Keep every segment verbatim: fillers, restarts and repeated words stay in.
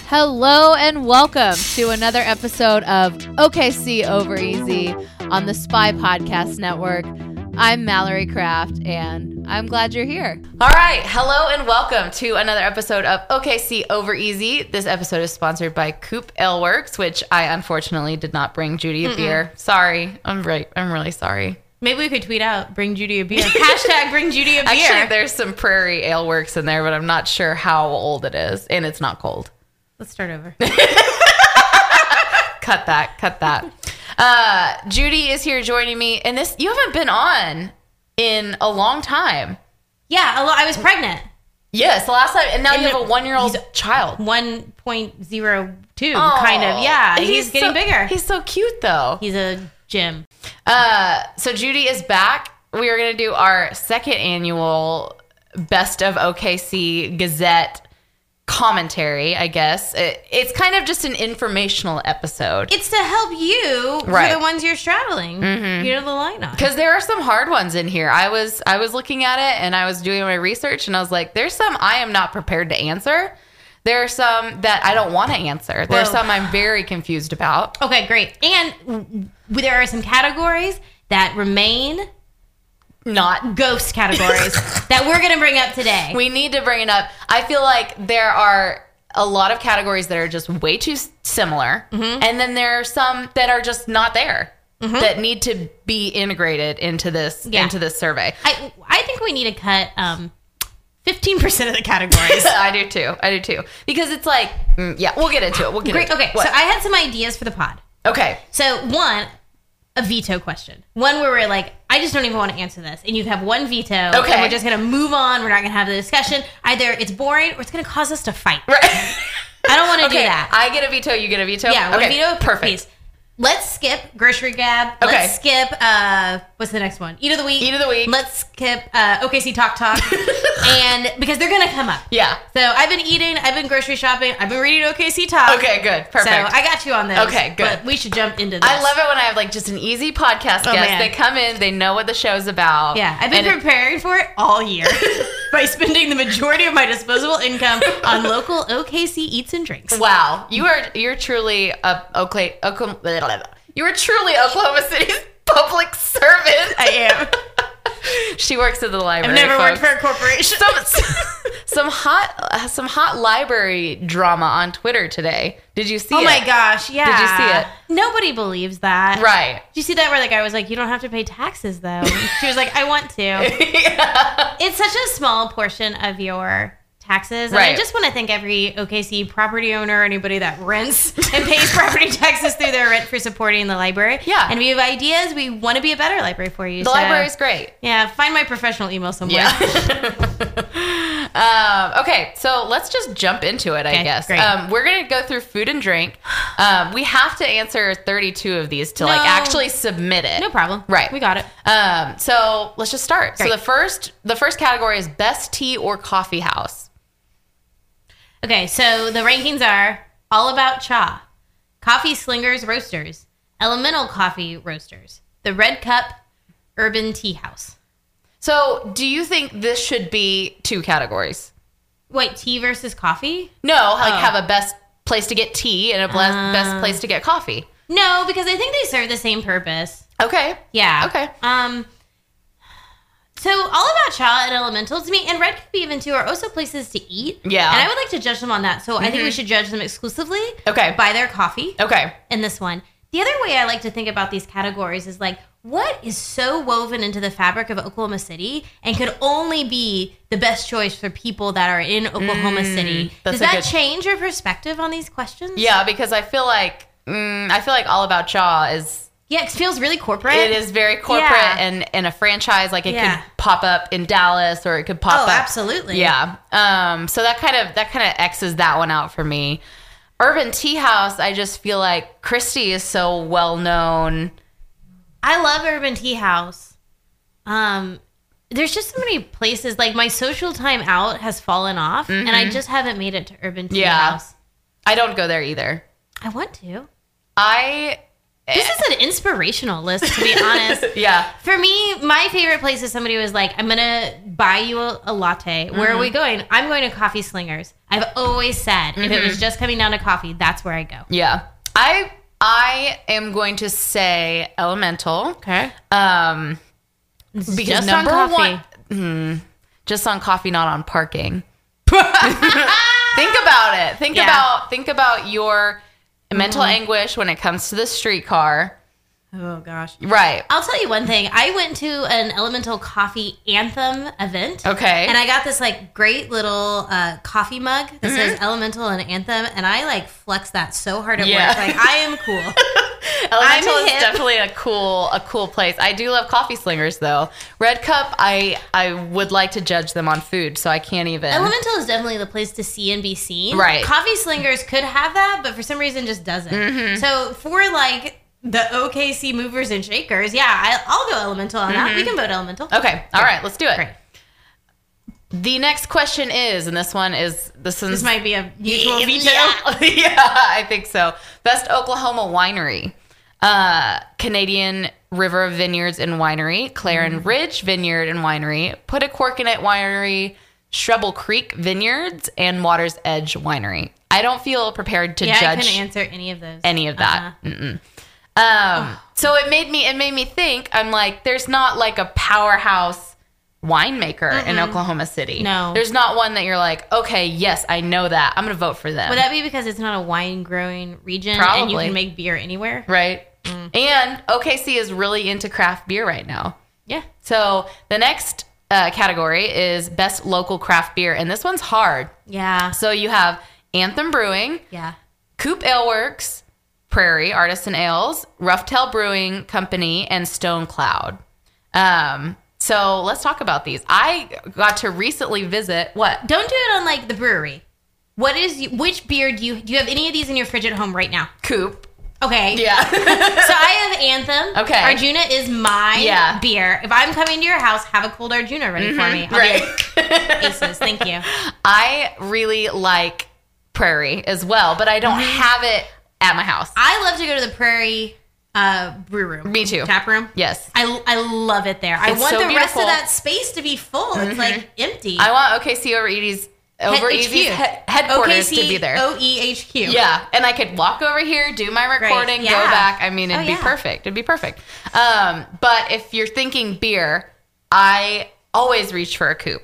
Hello and welcome to another episode of O K C Over Easy on the Spy Podcast Network. I'm Mallory Kraft, and I'm glad you're here. All right. Hello and welcome to another episode of O K C Over Easy. This episode is sponsored by Coop Ale Works, which I unfortunately did not bring Judy a Mm-mm. beer. Sorry. I'm right. I'm really sorry. Maybe we could tweet out, bring Judy a beer. Hashtag bring Judy a beer. Actually, there's some Prairie Ale Works in there, but I'm not sure how old it is, and it's not cold. Let's start over. Cut that. Cut that. Uh, Judy is here joining me, and this you haven't been on in a long time. Yeah, a lo- I was pregnant. Yes, the last time, and now and you have a one-year-old child. one point oh two, kind of. Yeah, he's, he's getting so, bigger. He's so cute, though. He's a gem. Uh, so Judy is back. We are going to do our second annual Best of O K C Gazette commentary, I guess. It, it's kind of just an informational episode. It's to help you right. for the ones you're straddling. Mm-hmm. You know, the line on. Because there are some hard ones in here. I was I was looking at it and I was doing my research and I was like, there's some I am not prepared to answer. There are some that I don't want to answer. There are some I'm very confused about. Okay, great. And there are some categories that remain not ghost categories that we're going to bring up today. We need to bring it up. I feel like there are a lot of categories that are just way too similar. Mm-hmm. And then there are some that are just not there. Mm-hmm. That need to be integrated into this yeah. into this survey. I I think we need to cut um, fifteen percent of the categories. I do too. I do too. Because it's like, mm, yeah, we'll get into it. We'll get Great. into okay, it. Okay, so I had some ideas for the pod. Okay. So one, a veto question. One where we're like, I just don't even want to answer this. And you have one veto. Okay. And we're just going to move on. We're not going to have the discussion. Either it's boring or it's going to cause us to fight. Right. I don't want to okay. do that. I get a veto. You get a veto? Yeah. Okay. One veto. Perfect. Please. Let's skip grocery gab. Okay. Let's skip, uh, what's the next one? Eat of the week. Eat of the week. Let's skip uh, O K C Talk Talk. And because they're going to come up. Yeah. So I've been eating. I've been grocery shopping. I've been reading O K C Talk. Okay, good. Perfect. So I got you on those. Okay, good. But we should jump into this. I love it when I have like just an easy podcast oh, guest. Man. They come in. They know what the show's about. Yeah. I've been preparing it, for it all year by spending the majority of my disposable income on local O K C eats and drinks. Wow. You are, you're truly a okay. Oklahoma, you are truly Oklahoma City's public servant. I am. She works at the library. I've never folks. worked for a corporation. Some, some hot, some hot library drama on Twitter today. Did you see oh it? Oh my gosh! Yeah. Did you see it? Nobody believes that. Right. Did you see that where the guy was like, "You don't have to pay taxes, though." She was like, "I want to." Yeah. It's such a small portion of your taxes. And right. I just want to thank every O K C property owner, anybody that rents and pays property taxes through their rent for supporting the library. Yeah. And we have ideas. We want to be a better library for you. The so, library is great. Yeah. Find my professional email somewhere. Yeah. um, okay. So let's just jump into it, okay, I guess. Great. Um, we're going to go through food and drink. Um, we have to answer thirty-two of these to no. like actually submit it. No problem. Right. We got it. Um, so let's just start. Great. So the first, the first category is best tea or coffee house. Okay, so the rankings are All About Cha, Coffee Slingers Roasters, Elemental Coffee Roasters, The Red Cup, Urban Tea House. So do you think this should be two categories? Wait, tea versus coffee? No, like oh. have a best place to get tea and a best, uh, best place to get coffee. No, because I think they serve the same purpose. Okay. Yeah. Okay. Um. So All About Cha and Elemental to me, and Red Cup even too, are also places to eat. Yeah. And I would like to judge them on that. So mm-hmm. I think we should judge them exclusively okay. by their coffee. Okay. In this one. The other way I like to think about these categories is like, what is so woven into the fabric of Oklahoma City and could only be the best choice for people that are in Oklahoma mm, City? Does that good... change your perspective on these questions? Yeah, because I feel like mm, I feel like All About Cha is... Yeah, it feels really corporate. It is very corporate yeah. and, and a franchise. Like it yeah. could pop up in Dallas or it could pop oh, up. Oh, absolutely. Yeah. Um. So that kind of that kind of X's that one out for me. Urban Tea House, I just feel like Christy is so well known. I love Urban Tea House. Um, there's just so many places. Like my social time out has fallen off, mm-hmm. and I just haven't made it to Urban Tea yeah. House. I don't go there either. I want to. I This is an inspirational list, to be honest. Yeah. For me, my favorite place is somebody was like, I'm going to buy you a, a latte. Mm-hmm. Where are we going? I'm going to Coffee Slingers. I've always said, mm-hmm. if it was just coming down to coffee, that's where I go. Yeah. I I am going to say Elemental. Okay. Um, because just number on coffee. one, hmm, just on coffee, not on parking. Think about it. Think Yeah. about think about your mental Mm-hmm. anguish when it comes to the streetcar. Oh, gosh. Right. I'll tell you one thing. I went to an Elemental Coffee Anthem event. Okay. And I got this like great little uh, coffee mug that Mm-hmm. says Elemental and Anthem. And I like flexed that so hard at Yeah. work. Like, I am cool. Elemental I'm is hip. definitely a cool a cool place. I do love Coffee Slingers though. Red Cup, I I would like to judge them on food, so I can't even. Elemental is definitely the place to see and be seen. Right. Coffee Slingers could have that, but for some reason just doesn't. Mm-hmm. So for like the O K C movers and shakers, yeah, I, I'll go Elemental on that. We can vote Elemental. Okay. All right. Let's do it. Great. The next question is, and this one is this one's This might be a mutual veto. Yeah, yeah, I think so. Best Oklahoma winery. Uh, Canadian River Vineyards and Winery, Claren Ridge Vineyard and Winery, Put a Cork in It Winery, Shrebel Creek Vineyards, and Water's Edge Winery. I don't feel prepared to Yeah, I judge couldn't answer any of those. any of that. Uh-huh. Mm-mm. Um, so it made me it made me think. I'm like, there's not like a powerhouse winemaker in Oklahoma City. No. There's not one that you're like, okay, yes, I know that. I'm gonna vote for them. Would that be because it's not a wine growing region and you Probably. can make beer anywhere? Right. And O K C is really into craft beer right now. Yeah. So the next uh, category is best local craft beer, and this one's hard. Yeah. So you have Anthem Brewing, Yeah. Coop Ale Works, Prairie Artisan Ales, Roughtail Brewing Company, and Stone Cloud. Um, so let's talk about these. I got to recently visit what? Don't do it on like the brewery. What is which beer do you do you have any of these in your fridge at home right now? Coop. Okay. Yeah. So I have Anthem. Okay. Arjuna is my Yeah. beer. If I'm coming to your house, have a cold Arjuna ready for me. I'll be Right. like, Aces, thank you. I really like Prairie as well, but I don't Mm-hmm. have it at my house. I love to go to the Prairie uh, brew room. Me too. Tap room. Yes. I, I love it there. I It's want so the rest beautiful. of that space to be full. It's like empty. I want O K C over Edie's over H Q. Easy's he- headquarters to be there. O E H Q. Yeah, and I could walk over here, do my recording, yeah. go back. I mean, it'd Oh, be yeah. perfect. It'd be perfect. Um, but if you're thinking beer, I always reach for a Coop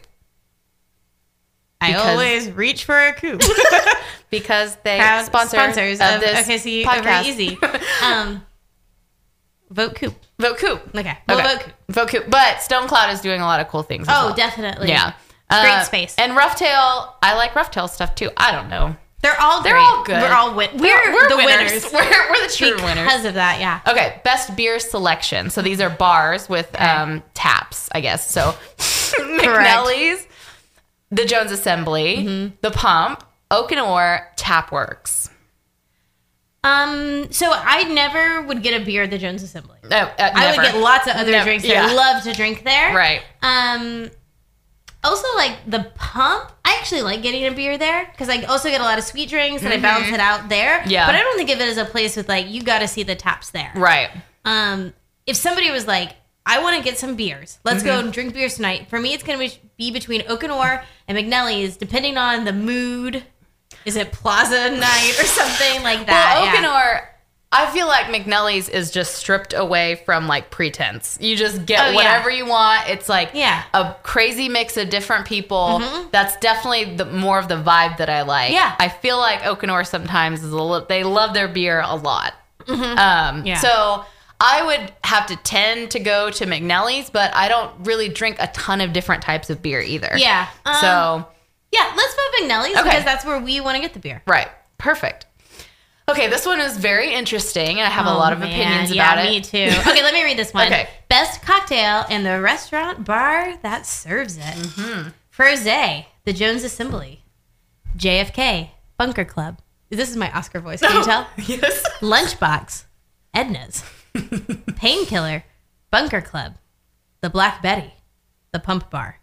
I Because- always reach for a coupe. because they Proud sponsor sponsors of of this O K C podcast. Over Easy. Um, vote coupe. Vote Coop. Okay. We'll Okay. vote coupe. Vote Coop. But Stone Cloud is doing a lot of cool things. as Oh, well. definitely. Yeah. Great Uh, space. And Roughtail, I like Roughtail stuff too. I don't know. They're all They're great. all good. We're all win- We're, we're, we're the winners. winners. We're, we're the true because winners. of that, yeah. Okay, best beer selection. So these are bars with um, taps, I guess. So McNally's, the Jones Assembly, Mm-hmm. the Pump, Oak and Ore, Tapworks. Um, so I never would get a beer at the Jones Assembly. Oh, uh, I would never. get lots of other Never. drinks Yeah. that I love to drink there. Right. Um, also, like the Pump, I actually like getting a beer there because I also get a lot of sweet drinks and I balance it out there. Yeah. But I don't think of it as a place with like, you got to see the taps there. Right. Um, if somebody was like, I want to get some beers, let's go and drink beers tonight. For me, it's going to be between Oak and Ore and McNally's, depending on the mood. Is it Plaza night or something like that? Well, Oak Yeah. and Ore, I feel like McNally's is just stripped away from like pretense. You just get Oh, yeah. whatever you want. It's like Yeah. a crazy mix of different people. That's definitely the more of the vibe that I like. Yeah. I feel like Oak and Ore sometimes is a little, they love their beer a lot. Um, Yeah. So I would have to tend to go to McNally's, but I don't really drink a ton of different types of beer either. Yeah. Um, So, Yeah, let's vote McNally's Okay. because that's where we want to get the beer. right. Perfect. Okay, this one is very interesting, and I have a Oh, lot of man. opinions yeah, about it. me too. Okay, let me read this one. Okay. Best cocktail in the restaurant bar that serves it. Mm-hmm. Frosé, the Jones Assembly. J F K, Bunker Club. This is my Oscar voice, can you tell? Yes. Lunchbox, Edna's. Painkiller, Bunker Club. The Black Betty, the Pump Bar.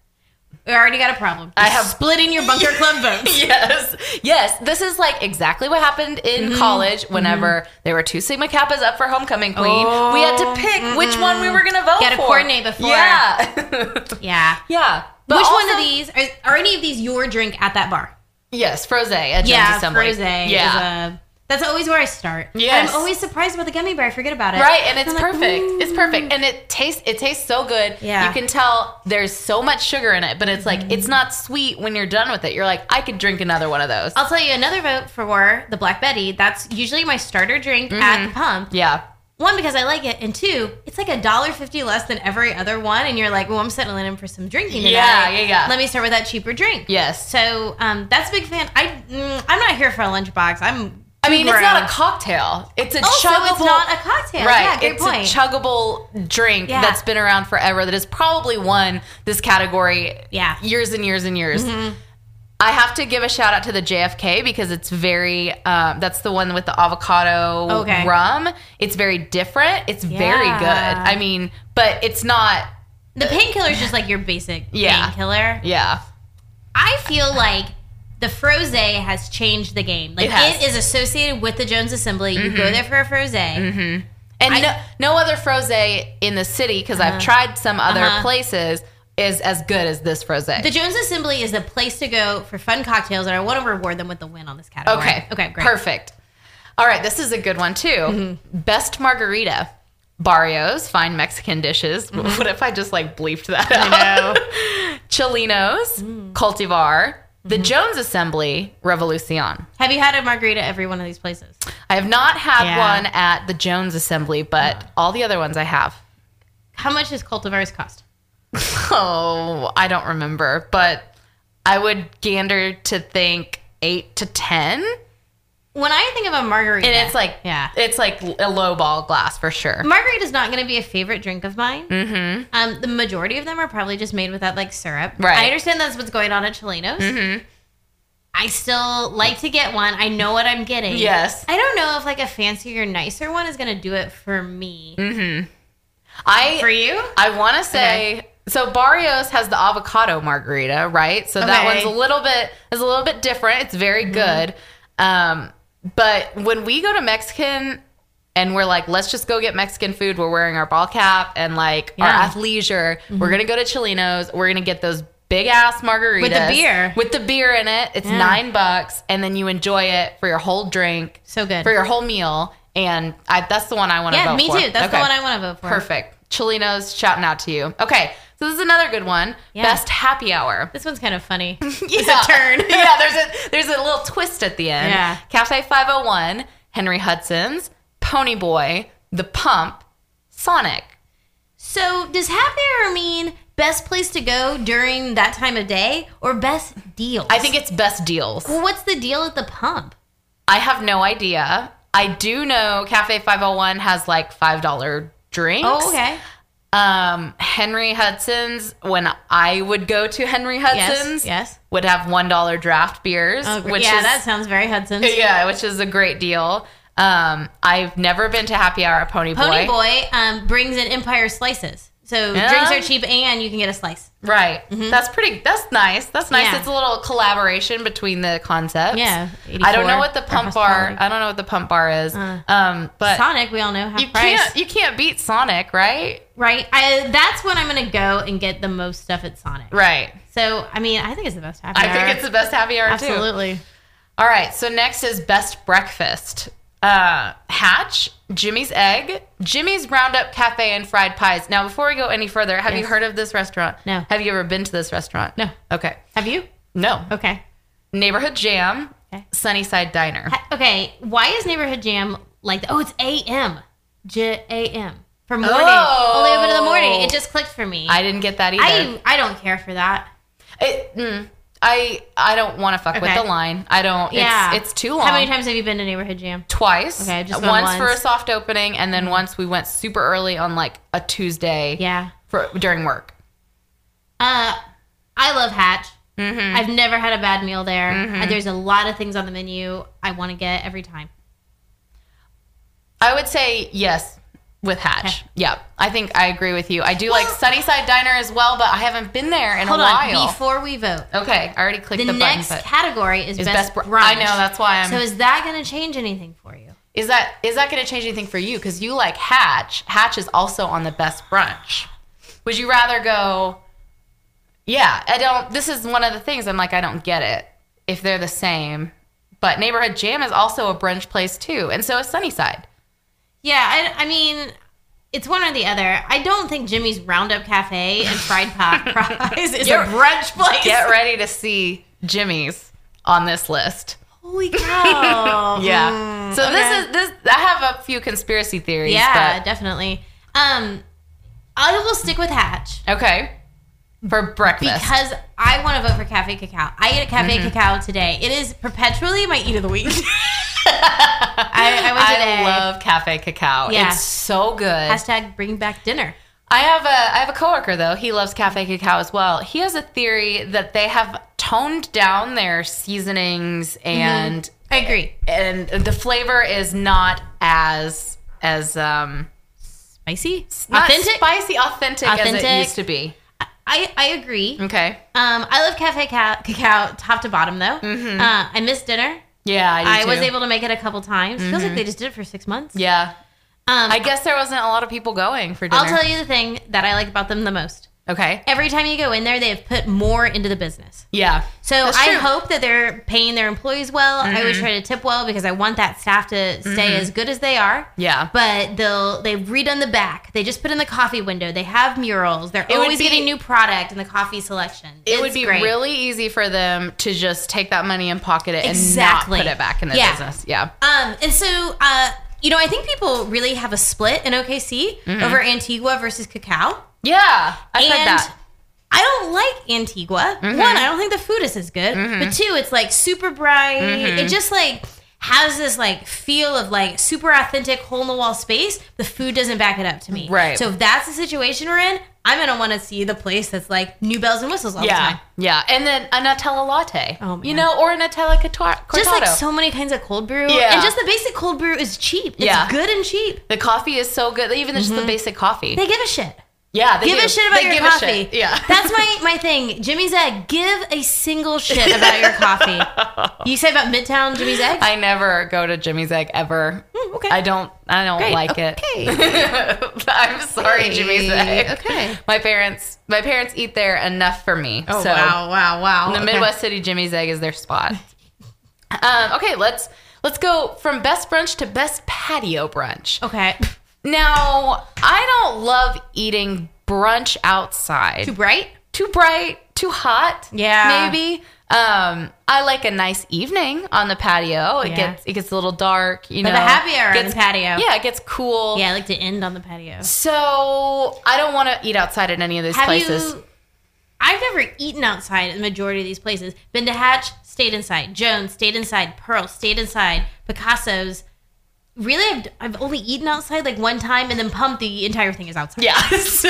We already got a problem. I have splitting your bunker club votes. Yes. Yes. This is like exactly what happened in mm-hmm. college whenever mm-hmm. there were two Sigma Kappas up for homecoming queen. Oh, we had to pick mm-mm. which one we were going to vote Gotta for. coordinate before. Yeah. yeah. Yeah. But which also, one of these, are, are any of these your drink at that bar? Yes. Froze at Jones yeah, Assembly. Froze yeah. is a... That's always where I start. Yes. I'm always surprised about the gummy bear. I forget about it. Right, and it's I'm perfect. Like, it's perfect. And it tastes it tastes so good. Yeah. You can tell there's so much sugar in it, but it's like mm. it's not sweet when you're done with it. You're like, I could drink another one of those. I'll tell you another vote for the Black Betty. That's usually my starter drink mm-hmm. at the pump. Yeah. One, because I like it, and two, it's like a dollar fifty less than every other one, and you're like, well, I'm settling in for some drinking today. Yeah, yeah, yeah. Let me start with that cheaper drink. Yes. So um, that's a big fan. I mm, I'm not here for a lunchbox. I'm I mean, grown. It's not a cocktail. It's a oh, chuggable. So it's not a cocktail. Right. Yeah, great it's point. a chuggable drink yeah. that's been around forever that has probably won this category yeah. years and years and years. Mm-hmm. I have to give a shout out to the J F K because it's very, um, that's the one with the avocado okay. rum. It's very different. It's yeah. very good. I mean, but it's not. The painkiller is just like your basic yeah. painkiller. Yeah. I feel like the Froze has changed the game. Like, it, it is associated with the Jones Assembly. You mm-hmm. go there for a Froze. Mm-hmm. And I, no, no other Froze in the city, because uh-huh. I've tried some other uh-huh. places, is as good as this Froze. The Jones Assembly is the place to go for fun cocktails, and I want to reward them with the win on this category. Okay. Okay, great. Perfect. All right, this is a good one, too. Mm-hmm. Best margarita. Barrios, fine Mexican dishes. Mm-hmm. What if I just, like, bleeped that out? I know. Cholinos, mm. Cultivar, the mm-hmm. Jones Assembly, Revolucion. Have you had a margarita at every one of these places? I have not had yeah. one at the Jones Assembly, but oh. all the other ones I have. How much does Cultivars cost? Oh, I don't remember, but I would gander to think eight to ten. When I think of a margarita, and it's like yeah, it's like a low ball glass for sure. Margarita is not going to be a favorite drink of mine. Mm-hmm. Um, the majority of them are probably just made with that like syrup. Right. I understand that's what's going on at Cholinos. Mm-hmm. I still like to get one. I know what I'm getting. Yes. I don't know if like a fancier, nicer one is going to do it for me. Mm-hmm. I for you. I want to say. Okay. So Barrios has the avocado margarita, right? So okay. that one's a little bit is a little bit different. It's very mm-hmm. good. Um, but when we go to Mexican and we're like, let's just go get Mexican food, we're wearing our ball cap and like yeah. our athleisure. Mm-hmm. We're gonna go to Cholinos. We're gonna get those big ass margaritas with the beer, with the beer in it. It's yeah. nine bucks, and then you enjoy it for your whole drink, so good for your whole meal. And I, that's the one I want to yeah, vote me for. too. That's okay. the one I want to vote for. Perfect. Cholinos, shouting out to you. Okay. So this is another good one. Yeah. Best happy hour. This one's kind of funny. yeah. It's a turn. yeah, there's a there's a little twist at the end. Yeah. Cafe five oh one, Henry Hudson's, Pony Boy, The Pump, Sonic. So does happy hour mean best place to go during that time of day or best deals? I think it's best deals. Well, what's the deal at the Pump? I have no idea. I do know Cafe five oh one has like five dollars drinks. Oh, okay. Um, Henry Hudson's, when I would go to Henry Hudson's, yes, yes. would have one dollar draft beers. Oh, which yeah, is, that sounds very Hudson's. Yeah, which is a great deal. Um, I've never been to happy hour at Pony Boy. Pony Boy um, brings in Empire slices. So yeah. drinks are cheap and you can get a slice. Right. Mm-hmm. That's pretty, that's nice. That's nice. Yeah. It's a little collaboration between the concepts. Yeah. I don't know what the pump bar, I don't know what the pump bar is. Uh, um, but Sonic, we all know half you price. Can't, you can't beat Sonic, right? Right. I, that's when I'm going to go and get the most stuff at Sonic. Right. So, I mean, I think it's the best happy I hour. I think it's the best happy hour Absolutely. too. Absolutely. All right. So next is best breakfast. Uh, Hatch, Jimmy's Egg, Jimmy's Roundup Cafe and Fried Pies. Now, before we go any further, have yes. you heard of this restaurant? No. Have you ever been to this restaurant? No. Okay. Have you? No. Okay. Neighborhood Jam, okay. Sunnyside Diner. Ha- okay. Why is Neighborhood Jam like that? Oh, it's A M. J A M. For morning. Oh. Only open in the morning. It just clicked for me. I didn't get that either. I, I don't care for that. It, mm, I I don't want to fuck okay. with the line. I don't. Yeah. It's, it's too long. How many times have you been to Neighborhood Jam? Twice. Okay, just once, once for a soft opening, and then once we went super early on like a Tuesday. Yeah. For during work. Uh, I love Hatch. Mm-hmm. I've never had a bad meal there. Mm-hmm. Uh, there's a lot of things on the menu I want to get every time. I would say yes. with Hatch. Okay. Yeah, I think I agree with you. I do like Sunnyside Diner as well, but I haven't been there in Hold a while. on, before we vote. Okay, I already clicked The the, next button. But category is, is best, best br- brunch. I know, that's why I'm. So is that going to change anything for you? is that is that going to change anything for you? Because you like Hatch. Hatch is also on the best brunch. Would you rather go? Yeah, I don't. This is one of the things I'm like, I don't get it if they're the same. But Neighborhood Jam is also a brunch place too, and so is Sunnyside. Yeah, I, I mean, it's one or the other. I don't think Jimmy's Roundup Cafe and Fried Pot Fries is Get- a brunch place. Get ready to see Jimmy's on this list. Holy cow. Yeah. Mm, so okay. this is this. I have a few conspiracy theories. Yeah, But, definitely. Um, I will stick with Hatch okay. For breakfast. because I want to vote for Cafe Cacao. I ate at Cafe Mm-hmm. Cacao today. It is perpetually my eat of the week. I, I went today. I love Cafe Cacao. Yeah. It's so good. Hashtag bring back dinner. I have a I have a coworker though. He loves Cafe Cacao as well. He has a theory that they have toned down their seasonings and I agree. and the flavor is not as as um Spicy? not Authentic? spicy authentic, as Authentic. it used to be. I, I agree. Okay. Um, I love Cafe Ca- Cacao top to bottom though. Mm-hmm. Uh, I missed dinner. Yeah, I, do I too. was able to make it a couple times. Feels like they just did it for six months. Yeah. Um, I guess there wasn't a lot of people going for dinner. I'll tell you the thing that I like about them the most. Okay. Every time you go in there, they have put more into the business. Yeah. So That's I true. hope that they're paying their employees well. I always try to tip well because I want that staff to stay as good as they are. Yeah. But they'll they've redone the back. They just put in the coffee window. They have murals. They're It would always be- getting new product in the coffee selection. It It's would be great. really easy for them to just take that money and pocket it Exactly. and not put it back in the Yeah. business. Yeah. Um, and so, uh, you know, I think people really have a split in O K C over Antigua versus Cacao. Yeah. I've and heard that. I don't like Antigua. One, I don't think the food is as good. But two, it's like super bright. It just like has this like feel of like super authentic hole in the wall space. The food doesn't back it up to me. Right. So if that's the situation we're in, I'm gonna want to see the place that's like new bells and whistles all the Yeah. time. Yeah. And then a Nutella latte. Oh, man. You know, or a Nutella corta- cortado. Just like so many kinds of cold brew. Yeah. And just the basic cold brew is cheap. It's Yeah. good and cheap. The coffee is so good. Even just the basic coffee. They give a shit. yeah. They Give do. a shit about They your give a coffee. shit. Yeah. That's my, my thing. Jimmy's Egg, give a single shit about your coffee. You say about Midtown Jimmy's Egg? I never go to Jimmy's Egg ever. Mm, okay. I don't. I don't Great. like Okay. it. I'm sorry, Okay. Jimmy's Egg. Okay. My parents. My parents eat there enough for me. Oh, so wow, wow, wow. in the Okay. Midwest City, Jimmy's Egg is their spot. um, okay, let's let's go from best brunch to best patio brunch. Okay. Now, I don't love eating brunch outside. Too bright? Too bright, too hot. Yeah. Maybe. Um, I like a nice evening on the patio. It Yeah. gets it gets a little dark, you But know. the happy hour on gets, the patio. Yeah, it gets cool. Yeah, I like to end on the patio. So I don't want to eat outside at any of these Have places. you... I've never eaten outside at the majority of these places. Been to Hatch, stayed inside. Jones, stayed inside. Pearl, stayed inside. Picasso's. Really, I've, I've only eaten outside like one time, and then Pump, the entire thing is outside. Yeah. So,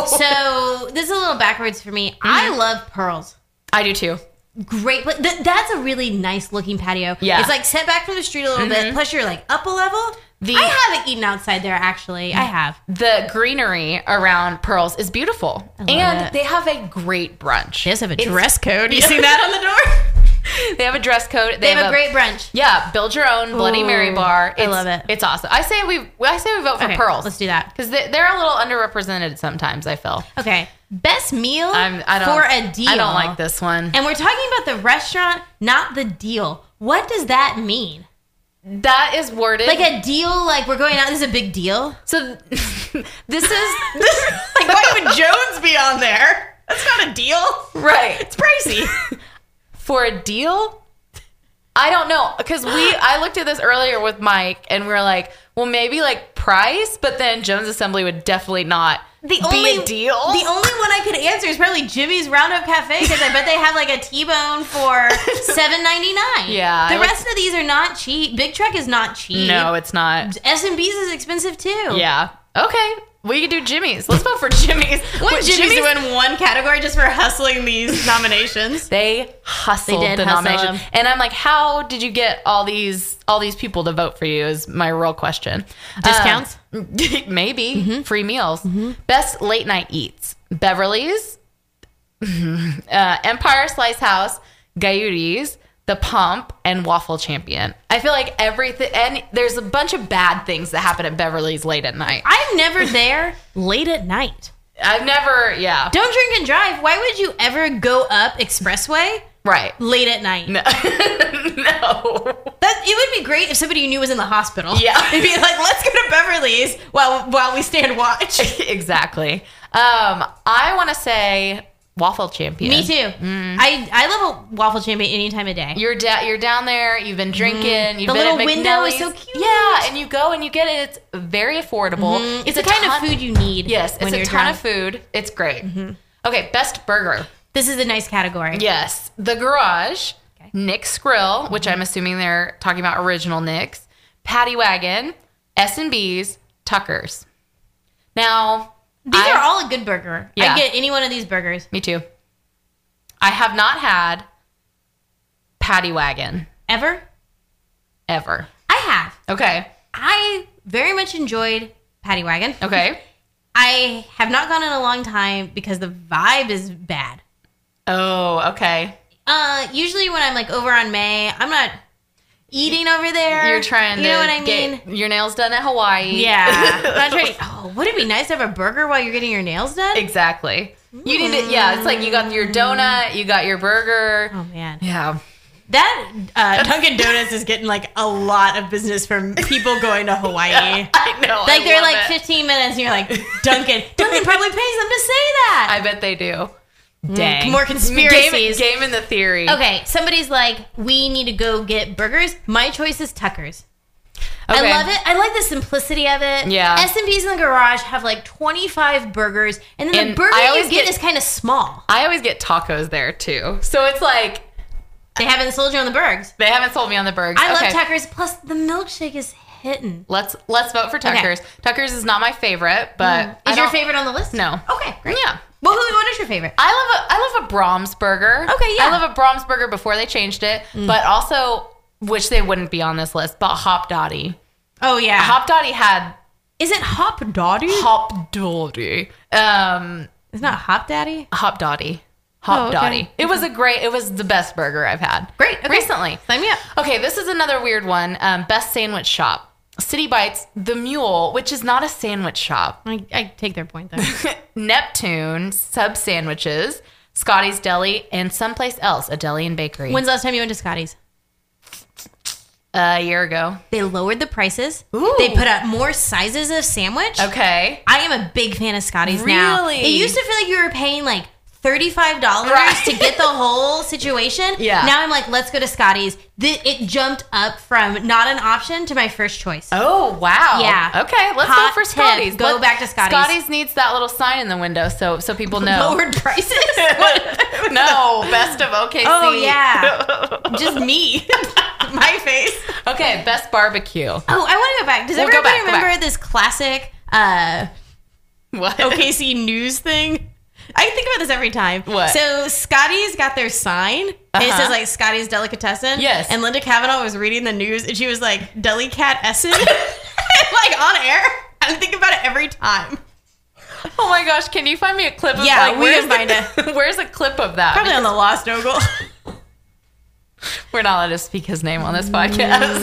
So this is a little backwards for me. I love Pearls. I do too. Great, but th- that's a really nice looking patio. Yeah. It's like set back from the street a little bit. Plus, you're like up a level. The- I haven't eaten outside there actually. I have. The greenery around Pearls is beautiful. love And it. they have a great brunch. They also have a It's- dress code. You see that on the door? They have a dress code. They, They have a great brunch. Yeah, build your own Bloody Ooh, Mary bar. I It's, love it. It's awesome. I say we I say we vote for Okay, Pearls. let's do that. Because they, they're a little underrepresented sometimes, I feel. Okay, best meal I'm, I don't, for a deal. I don't like this one. And we're talking about the restaurant, not the deal. What does that mean? That is worded. Like a deal, like we're going out. This is a big deal. so this is... Like why would Jones be on there? That's not a deal. right. It's pricey. For a deal? I don't know. Because we... I looked at this earlier with Mike, and we were like, well, maybe like price, but then Jones Assembly would definitely not The be only a deal. The only one I could answer is probably Jimmy's Roundup Cafe because I bet they have like a T-bone for seven ninety-nine. Yeah, the I was- rest of these are not cheap. Big Trek is not cheap. No, it's not. S and B's is expensive too. Yeah. Okay. We could do Jimmy's. Let's vote for Jimmy's. What Wait, Jimmy's, Jimmy's win one category just for hustling these nominations? They hustled They did the hustle nomination. them. And I'm like, how did you get all these all these people to vote for you is my real question. Discounts? Um, maybe. Mm-hmm. Free meals. Mm-hmm. Best late night eats. Beverly's, uh, Empire Slice House, Gaiudi's, The Pump, and Waffle Champion. I feel like everything, and there's a bunch of bad things that happen at Beverly's late at night. I'm never there late at night. I've never, yeah. Don't drink and drive. Why would you ever go up Expressway Right. late at night? No. No. That it would be great if somebody you knew was in the hospital. Yeah. It'd be like, let's go to Beverly's while while we stand watch. Exactly. Um, I want to say Waffle Champion. Me too. Mm. I, I love a waffle champion any time of day. You're da- you're down there. You've been drinking. You've The been little at window is McNally's. so cute. Yeah, and you go and you get it. It's very affordable. Mm, It's, it's, a the kind ton- of food you need. Yes, when it's a you're ton drunk. of food. It's great. Okay, best burger. This is a nice category. Yes, The Garage, Okay. Nick's Grill, which I'm assuming they're talking about original Nick's, Patty Wagon, S and B's, Tucker's. Now, These I- are all a good burger. Yeah. I get any one of these burgers. Me too. I have not had Patty Wagon Ever? ever. I have. Okay. I very much enjoyed Patty Wagon. Okay. I have not gone in a long time because the vibe is bad. Oh, okay. Uh, usually when I'm like over on May, I'm not eating over there. You're trying you to know what I mean? get your nails done at Hawaii. Yeah. I'm not trying. Oh, would it be nice to have a burger while you're getting your nails done? Exactly. You need to, yeah, it's like you got your donut, you got your burger. Oh man, Yeah. that uh, Dunkin' Donuts is getting like a lot of business from people going to Hawaii. I know. Like I they're love like it. fifteen minutes, and you're like, Dunkin'. Dunkin' probably pays them to say that. I bet they do. Dang. More conspiracies. Game, game in the theory. Okay, somebody's like, we need to go get burgers. My choice is Tucker's. Okay. I love it. I like the simplicity of it. Yeah. S and B's in the garage have like twenty-five burgers, and then And the burger I you always get, get- is kind of small. I always get tacos there too. So it's like They haven't sold you on the burgers. they haven't sold me on the burgers. I okay. love Tucker's. Plus, the milkshake is hitting. Let's let's vote for Tucker's. Tucker's is not my favorite, but I Is your don't- favorite on the list? No. Okay, great. Yeah. Well, who, what is your favorite? I love a I love a Brahms burger. Okay, yeah. I love a Brahms burger before they changed it, but also which they wouldn't be on this list, but Hop Dottie. Oh yeah. Hop Dottie had Is it Hop Dottie? Hop Dottie. Um It's not Hop Daddy. Hop Dottie. Hop Oh, okay. Dottie. It was a great it was the best burger I've had. Great. Okay. Recently. Sign me up. Okay, this is another weird one. Um, best sandwich shop. City Bites, The Mule, which is not a sandwich shop. I, I take their point though. Neptune, Sub Sandwiches, Scotty's Deli, and someplace else, a deli and bakery. When's the last time you went to Scotty's? a year ago. They lowered the prices. Ooh. They put up more sizes of sandwich. Okay. I am a big fan of Scotty's now. Really? It used to feel like you were paying like thirty-five dollars Right. to get the whole situation. Yeah. Now I'm like, let's go to Scotty's. Th- It jumped up from not an option to my first choice. Oh, wow. Yeah. Okay, let's Hot go for tip. Scotty's. Go Let- back to Scotty's. Scotty's needs that little sign in the window so so people know. Lowered prices? No, best of O K C. Oh, yeah. Just me. My face. Okay, best barbecue. Oh, I want to go back. Does We'll go everybody back, go remember back. this classic uh, What? O K C news thing? I think about this every time. What? So Scotty's got their sign. And it Uh-huh. says like Scotty's Delicatessen. Yes. And Linda Kavanaugh was reading the news and she was like, Delicatessen? Like on air. I think about it every time. Oh my gosh, can you find me a clip of Yeah, like, we where's can the, Where's a clip of that? Probably on the Lost Ogle. We're not allowed to speak his name on this podcast.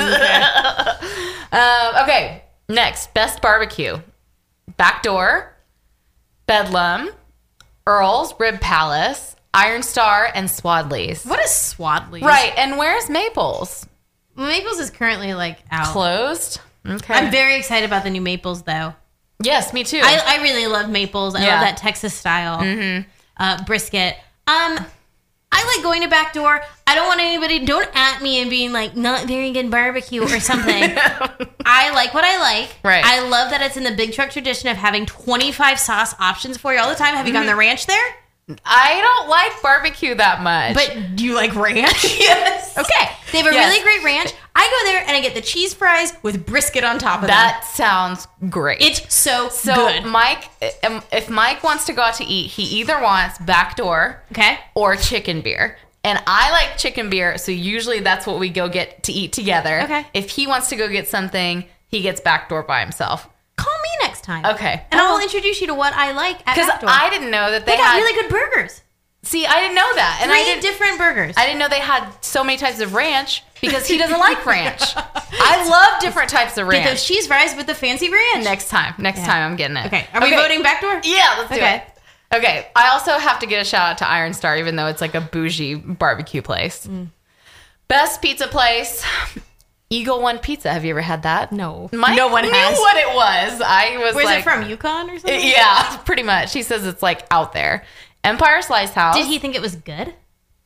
um, okay, next, best barbecue. Backdoor, Bedlam, Earl's Rib Palace, Iron Star, and Swadley's. What is Swadley's? Right, and where's Maples? Maples is currently like out. Closed? Okay. I'm very excited about the new Maples though. yes, me too. I, I really love Maples. I Yeah. love that Texas style uh, brisket. Um, I like going to Backdoor. I don't want anybody, don't at me and being like, not very good barbecue or something. I like what I like. Right. I love that it's in the big truck tradition of having twenty-five sauce options for you all the time. Have you gotten the ranch there? I don't like barbecue that much. But do you like ranch? yes. Okay. They have a Yes. really great ranch. I go there and I get the cheese fries with brisket on top of That them. sounds great. It's so, so good. Mike, um, if Mike wants to go out to eat, he either wants backdoor Okay. or chicken beer. And I like chicken beer, so usually that's what we go get to eat together. Okay. If he wants to go get something, he gets backdoor by himself. Call me next time. Okay. And I'll introduce you to what I like at Because Backdoor. I didn't know that they, They got had. really good burgers. See, I didn't know that, and Three I didn't. different burgers. I didn't know they had so many types of ranch because he doesn't like ranch. I love different types of ranch. Get those cheese fries with the fancy ranch. Next time, next Yeah. time I'm getting it. Okay. Are we voting Backdoor? Yeah, let's do Okay. it. Okay. I also have to get a shout out to Iron Star, even though it's like a bougie barbecue place. Mm. Best pizza place, Eagle One Pizza. Have you ever had that? No. Mike No one knew has. what it was. I was Where's like, it from? Yukon or something? yeah, pretty much. He says it's like out there. Empire Slice House. Did he think it was good?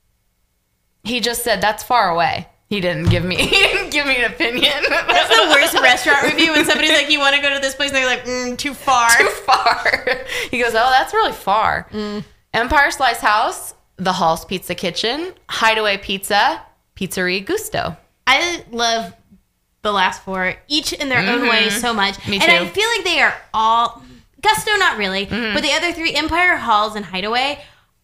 He just said that's far away. He didn't give me. He didn't give me an opinion. That's the worst restaurant review when somebody's like, you want to go to this place? And they're like, mm, too far. Too far. He goes, oh, that's really far. Mm. Empire Slice House, the Hall's Pizza Kitchen, Hideaway Pizza, Pizzeria Gusto. I love the last four, each in their own way so much. Me And I too. feel like they are all, Gusto not really, but the other three, Empire, Halls, and Hideaway,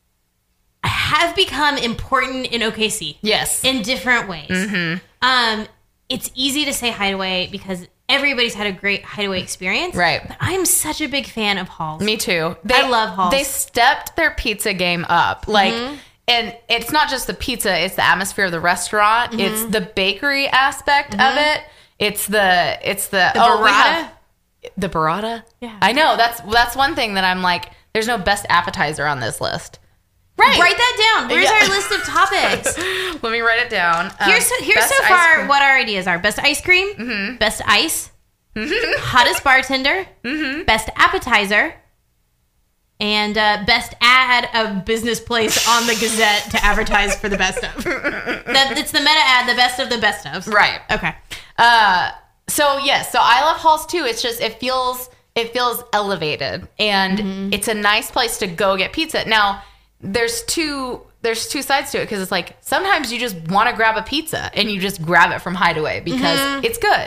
have become important in O K C. Yes. In different ways. Um, it's easy to say Hideaway because everybody's had a great Hideaway experience. Right. But I'm such a big fan of Halls. Me too. I love Halls. They stepped their pizza game up. Like, and it's not just the pizza, it's the atmosphere of the restaurant. It's the bakery aspect of it. It's the, it's the, The oh, we burrata? have- the burrata? Yeah. I know. That's, that's one thing that I'm like, there's no best appetizer on this list. Right. Write that down. Where's Yeah. our list of topics? Let me write it down. Um, Here's so, here's best so ice far cream. what our ideas are: best ice cream, Mm-hmm. best ice, hottest bartender, Mm-hmm. best appetizer, and uh, best ad a business place on the Gazette to advertise for the best of. That, it's the meta ad, the best of the best of. Right. Okay. Uh, so yes, so I love Halls too. It's just it feels it feels elevated, and Mm-hmm. it's a nice place to go get pizza. Now, there's two there's two sides to it because it's like sometimes you just want to grab a pizza and you just grab it from Hideaway because Mm-hmm. it's good,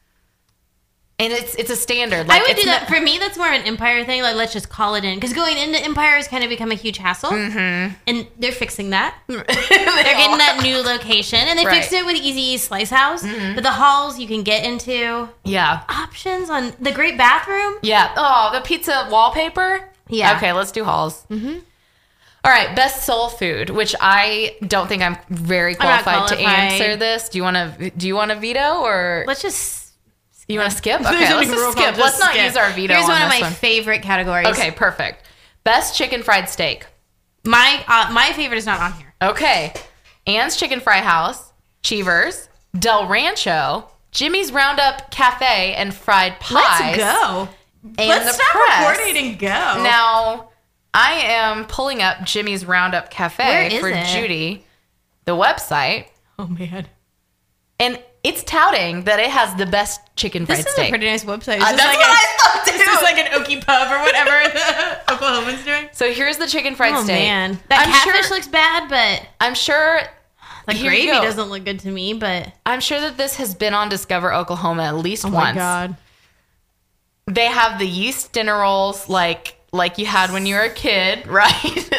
and it's it's a standard. I Like, would it's do that. not- For me, that's more of an Empire thing. Like, let's just call it in. Because going into Empire has kind of become a huge hassle. Mm-hmm. And they're fixing that. They're getting that new location. And they Right. fixed it with Easy E's Slice House. But the halls you can get into. Yeah, Options on the great bathroom. yeah. Oh, the pizza wallpaper. Yeah. Okay, let's do Halls. Mm-hmm. All right, best soul food, which I don't think I'm very not qualified, to qualified. answer this. Do you want to? Do you want to veto or Let's just. you want to skip? Okay, let's just skip. Let's not use our veto. Here's on one of this my one. favorite categories. Okay, perfect. Best chicken fried steak. My uh, my favorite is not on here. Okay, Ann's Chicken Fry House, Cheevers, Del Rancho, Jimmy's Roundup Cafe, and Fried Pies. Let's go. And Let's the stop press. recording and go. Now, I am pulling up Jimmy's Roundup Cafe Where is for it? Judy, the website, Oh man. and it's touting that it has the best chicken fried This is steak. a pretty nice website. Uh, Is this that's like what a- I thought too. Is this like an Okie Pub or whatever the Oklahoman's doing? So here's the chicken fried Oh steak. man, that I'm catfish sure, looks bad, but I'm sure the here you gravy go. doesn't look good to me. But I'm sure that this has been on Discover Oklahoma at least oh once. my god, They have the yeast dinner rolls like like you had when you were a kid, right?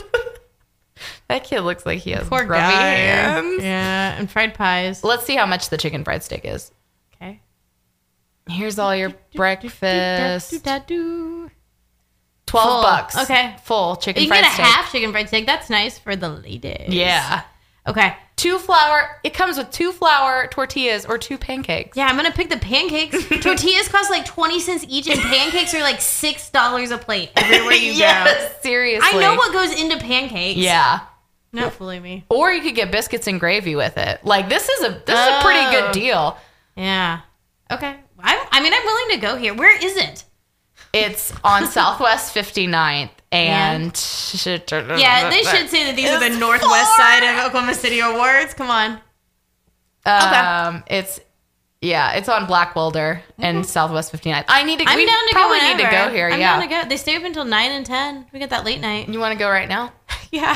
That kid looks like he has poor grubby guy. hands. Yeah, and fried pies. Let's see how much the chicken fried steak is. Okay. Here's all your breakfast. Do-da-do. Twelve Full. bucks. Okay. Full chicken You can fried get a steak. half chicken fried steak. That's nice for the ladies. Yeah. Okay. Two flour. It comes with two flour tortillas or two pancakes. Yeah, I'm gonna pick the pancakes. Tortillas cost like twenty cents each, and pancakes are like six dollars a plate everywhere you yes, go. seriously. I know what goes into pancakes. Yeah. Not fooling me. Or you could get biscuits and gravy with it. Like this is a this is a pretty Oh. good deal. Yeah. Okay. I'm, I mean, I'm willing to go here. Where is it? It's on Southwest fifty-ninth and Yeah, they should say that these are the It's northwest far. side of Oklahoma City Awards. Come on. Um, it's Yeah, it's on Black Boulder and Southwest fifty-ninth. I need to. I'm we down to probably go need to whenever. go here. I'm yeah, down to go. They stay up until nine and ten. We get that late night. you want to go right now? Yeah.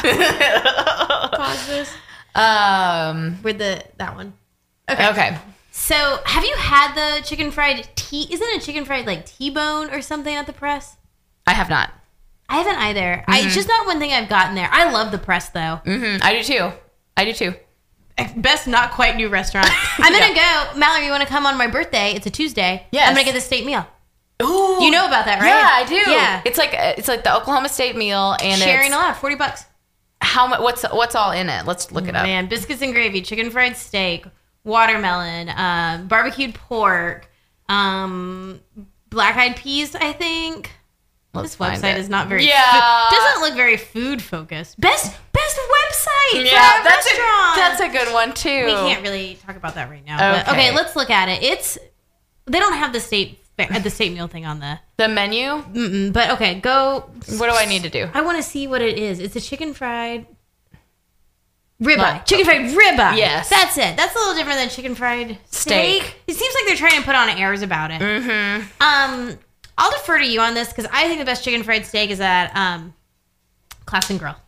Pause this. Um. With the that one. Okay. Okay. So, have you had the chicken fried T? Isn't it chicken fried like T-bone or something at the press? I have not. I haven't either. I, it's just not one thing I've gotten there. I love the press though. Mm-hmm. I do too. I do too. Best not quite new restaurant. I'm gonna Yeah. go. Mallory, you want to come on my birthday? It's a Tuesday. Yes. I'm gonna get the state meal. Ooh. You know about that, right? Yeah, I do. Yeah. It's like it's like the Oklahoma State meal, and Sharing it's a lot. Forty bucks. how much? What's what's all in it? Let's look it up. Man, biscuits and gravy, chicken fried steak, watermelon, uh, barbecued pork, um, black eyed peas. I think. Let's This find website it. is not very. Yeah. Food, doesn't look very food focused. Best best website. Yeah, for a that's a, restaurant. that's a good one too. We can't really talk about that right now. But, Okay. okay, let's look at it. It's they don't have the state fair, the state meal thing on the. The menu. Mm-mm, but okay, go. What do I need to do? I want to see what it is. It's a chicken fried ribeye. What? Chicken fried ribeye. Yes. That's it. That's a little different than chicken fried steak. Steak. It seems like they're trying to put on airs about it. Mm-hmm. Um, I'll defer to you on this because I think the best chicken fried steak is at um, Class and Grill.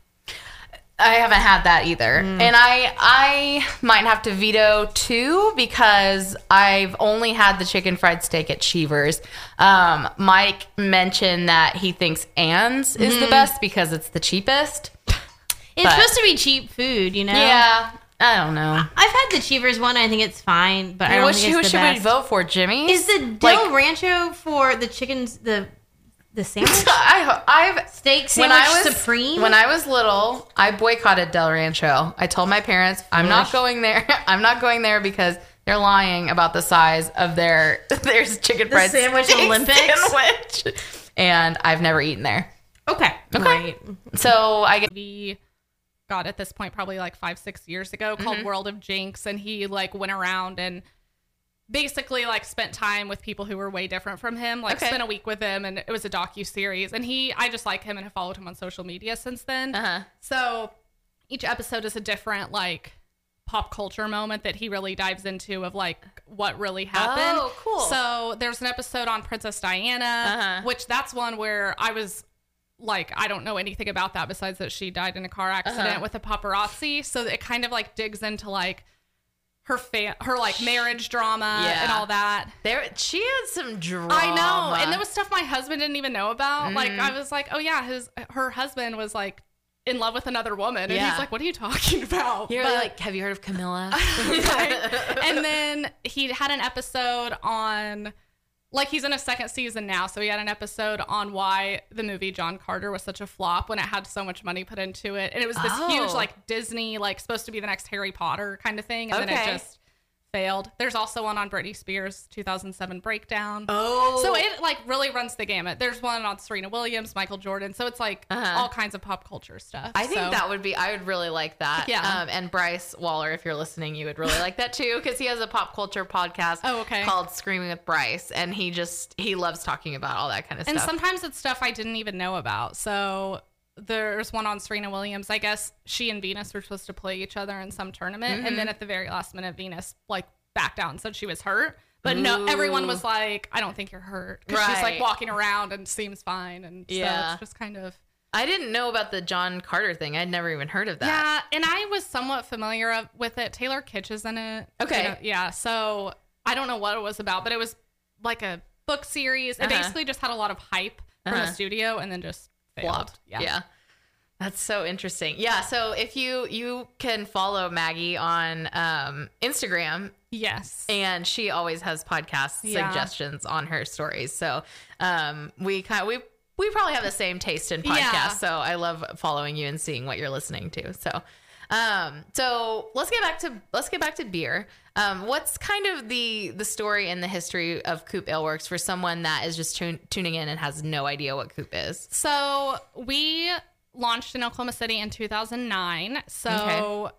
I haven't had that either, Mm. and I I might have to veto too because I've only had the chicken fried steak at Cheever's. Um, Mike mentioned that he thinks Ann's is Mm-hmm. the best because it's the cheapest. It's But- supposed to be cheap food, you know. Yeah, I don't know. I've had the Cheevers one. I think it's fine, but I don't Which, think who it's the should best. we vote for, Jimmy? Is the Del Like- Rancho for the chickens the the sandwich I, I've steak when sandwich I was supreme? when I was little, I boycotted Del Rancho. I told my parents, I'm not Foolish. going there. I'm not going there because they're lying about the size of their their chicken fried sandwich steak Olympics? sandwich. And I've never eaten there. okay, Okay. great. So I get We got at this point probably like five, six years ago called World of Jinx, and he like went around and basically like spent time with people who were way different from him. Like Okay. spent a week with him, and it was a docu-series. And he, I just like him and have followed him on social media since then. uh-huh. So each episode is a different like pop culture moment that he really dives into of like what really happened. Oh, cool. So there's an episode on Princess Diana, Uh-huh. which that's one where I was like, I don't know anything about that besides that she died in a car accident Uh-huh. with a paparazzi. So it kind of like digs into like her fa- her like marriage drama Yeah. and all that. There she had some drama. I know, and there was stuff my husband didn't even know about. Like Mhm. I was like, oh yeah, his her husband was like in love with another woman, and Yeah. he's like, what are you talking about? You're But- like, have you heard of Camilla? Right? And then he had an episode on, like, he's in a second season now, so he had an episode on why the movie John Carter was such a flop when it had so much money put into it, and it was this Oh. huge like Disney, like supposed to be the next Harry Potter kind of thing, and then Okay. it just failed. There's also one on Britney Spears' two thousand seven breakdown. Oh. So it like really runs the gamut. There's one on Serena Williams, Michael Jordan. So it's like Uh-huh. all kinds of pop culture stuff. I think So- that would be, I would really like that. Yeah. Um, and Bryce Waller, if you're listening, you would really like that too, because he has a pop culture podcast Oh, okay. called Screaming with Bryce. And he just, he loves talking about all that kind of And stuff. sometimes it's stuff I didn't even know about. So there's one on Serena Williams. I guess she and Venus were supposed to play each other in some tournament. Mm-hmm. And then at the very last minute, Venus like backed out and said she was hurt. But no, Ooh. everyone was like, I don't think you're hurt. Because she's Right. like walking around and seems fine. And Yeah. so it's just kind of. I didn't know about the John Carter thing. I'd never even heard of that. Yeah, and I was somewhat familiar of, with it. Taylor Kitsch is in it. Okay. You know, yeah, so I don't know what it was about, but it was like a book series. It Uh-huh. basically just had a lot of hype from Uh-huh. the studio and then just failed. Flopped. Yeah. Yeah. That's so interesting. Yeah. So if you, you can follow Maggie on um, Instagram, Yes. and she always has podcast Yeah. suggestions on her stories. So um, we kind of, we, we probably have the same taste in podcasts. Yeah. So I love following you and seeing what you're listening to. So, um, so let's get back to, let's get back to beer. Um, what's kind of the, the story and the history of Coop Ale Works for someone that is just tun- tuning in and has no idea what Coop is? So we launched in Oklahoma City in two thousand nine. So Okay.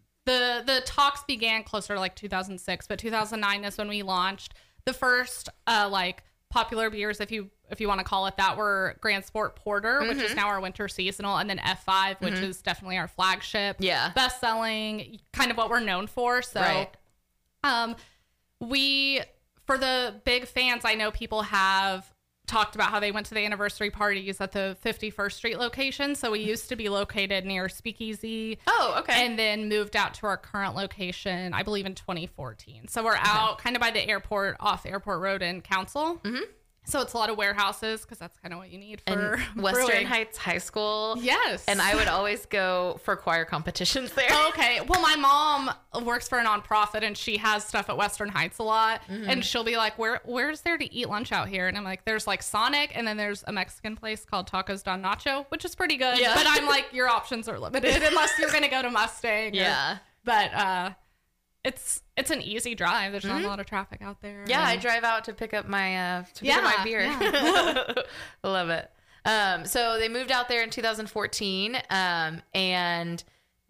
the the talks began closer to like two thousand six, but two thousand nine is when we launched. The first uh, like popular beers, if you if you want to call it that, were Grand Sport Porter, which Mm-hmm. is now our winter seasonal, and then F five, which is definitely our flagship. Yeah. Best selling, kind of what we're known for. So Right. um we, for the big fans, I know people have talked about how they went to the anniversary parties at the fifty-first Street location. So we used to be located near Speakeasy. Oh, okay. And then moved out to our current location, I believe in twenty fourteen. So we're out kind of by the airport, off Airport Road in Council. Mm-hmm. So it's a lot of warehouses because that's kind of what you need for and Western brewing. Heights High School. Yes. And I would always go for choir competitions there. Oh, okay. Well, my mom works for a nonprofit and she has stuff at Western Heights a lot. Mm-hmm. And she'll be like, "Where, where's there to eat lunch out here?" And I'm like, "There's like Sonic, and then there's a Mexican place called Tacos Don Nacho, which is pretty good." Yeah. But I'm like, your options are limited unless you're going to go to Mustang. Yeah. Or, but uh, it's it's an easy drive. There's mm-hmm. not a lot of traffic out there. Yeah, and, I drive out to pick up my uh, to pick yeah, up my beer. Yeah. I love it. Um, so they moved out there in two thousand fourteen, um, and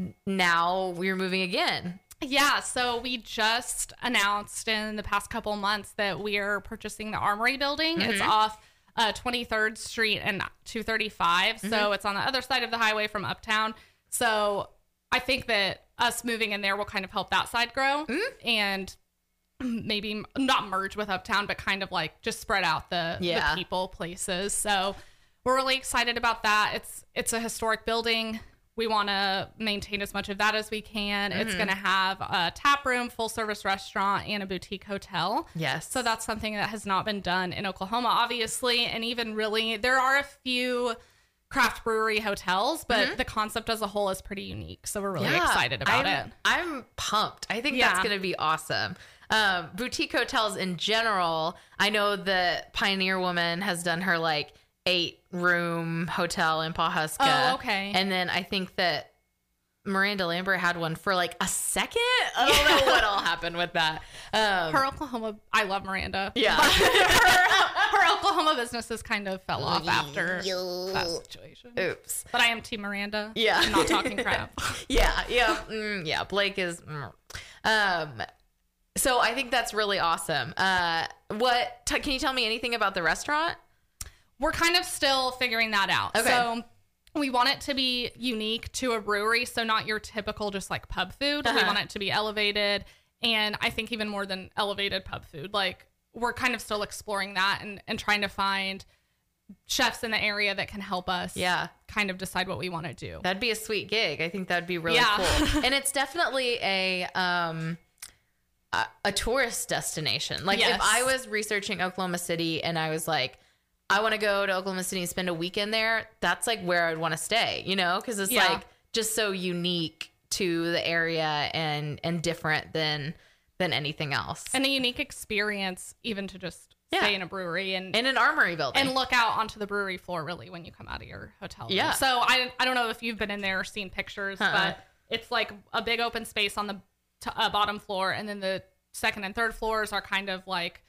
now we're moving again. Yeah, so we just announced in the past couple months that we are purchasing the Armory building. Mm-hmm. It's off uh, twenty-third Street and two thirty-five, mm-hmm. so it's on the other side of the highway from Uptown. So I think that us moving in there will kind of help that side grow mm-hmm. and maybe not merge with Uptown, but kind of like just spread out the, yeah. the people, places. So we're really excited about that. It's it's a historic building. We want to maintain as much of that as we can. Mm-hmm. It's going to have a tap room, full service restaurant, and a boutique hotel. Yes. So that's something that has not been done in Oklahoma, obviously. And even really, there are a few craft brewery hotels, but mm-hmm. the concept as a whole is pretty unique. So we're really yeah, excited about I'm, it. I'm pumped. I think yeah. that's going to be awesome. Um, boutique hotels in general, I know that Pioneer Woman has done her like eight room hotel in Pawhuska. Oh, okay. And then I think that Miranda Lambert had one for like a second. I don't know what all happened with that. Um, her Oklahoma, I love Miranda. Yeah. her, her Oklahoma businesses kind of fell off after that situation. Oops. But I am Team Miranda. Yeah. I'm not talking crap. yeah. Yeah. Mm, yeah. Blake is. Mm. Um, so I think that's really awesome. Uh, what, t- can you tell me anything about the restaurant? We're kind of still figuring that out. Okay. So we want it to be unique to a brewery. So not your typical just like pub food. Uh-huh. We want it to be elevated. And I think even more than elevated pub food. Like we're kind of still exploring that and, and trying to find chefs in the area that can help us yeah. kind of decide what we want to do. That'd be a sweet gig. I think that'd be really yeah. cool. And it's definitely a... Um, a, a tourist destination. Like yes. if I was researching Oklahoma City and I was like, I want to go to Oklahoma City and spend a weekend there, that's like where I'd want to stay, you know, because it's yeah. like just so unique to the area and and different than than anything else. And a unique experience even to just yeah. stay in a brewery and in an Armory building and look out onto the brewery floor really when you come out of your hotel room. Yeah. So I I don't know if you've been in there or seen pictures, uh-uh. but it's like a big open space on the t- uh, bottom floor, and then the second and third floors are kind of like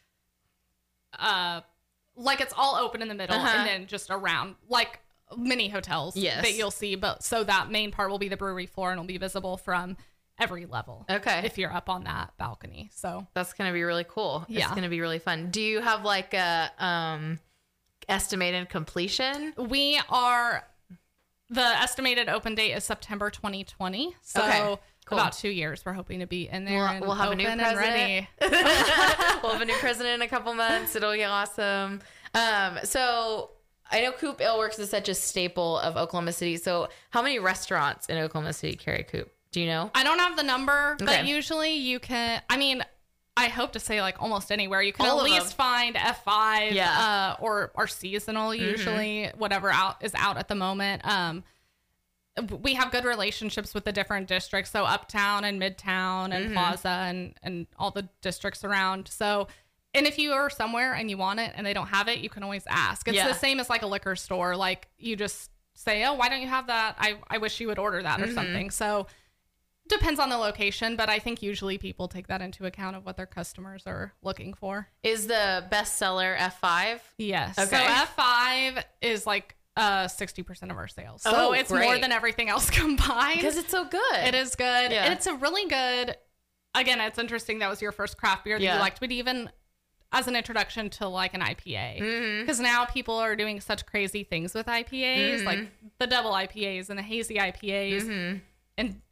uh like it's all open in the middle uh-huh. and then just around like mini hotels yes. that you'll see. But so that main part will be the brewery floor and will be visible from every level. Okay. If you're up on that balcony. So that's going to be really cool. Yeah. It's going to be really fun. Do you have like a um, estimated completion? We are, the estimated open date is September twenty twenty. So okay. Cool. About two years, we're hoping to be in there. We'll, and we'll have a new president. we'll have a new president in a couple months. It'll be awesome. Um, so I know Coop Ale Works is such a staple of Oklahoma City. So how many restaurants in Oklahoma City carry Coop? Do you know? I don't have the number, okay. but usually you can. I mean, I hope to say like almost anywhere you can All at of least them. find F five, yeah. uh, or or seasonal usually mm-hmm. whatever out is out at the moment. Um, we have good relationships with the different districts, so Uptown and Midtown and mm-hmm. Plaza and, and all the districts around. So, and if you are somewhere and you want it and they don't have it, you can always ask. It's yeah. the same as like a liquor store. Like you just say, oh, why don't you have that? I, I wish you would order that mm-hmm. or something. So depends on the location, but I think usually people take that into account of what their customers are looking for. Is the bestseller F five? Yes. Okay. So F five is like uh sixty percent of our sales. So oh, it's great. more than everything else combined. Because it's so good. It is good. Yeah. And it's a really good, again, it's interesting that was your first craft beer that yeah. you liked, but even as an introduction to like an I P A. Because mm-hmm. now people are doing such crazy things with I P As, mm-hmm. like the double I P As and the hazy I P As. Mm-hmm. And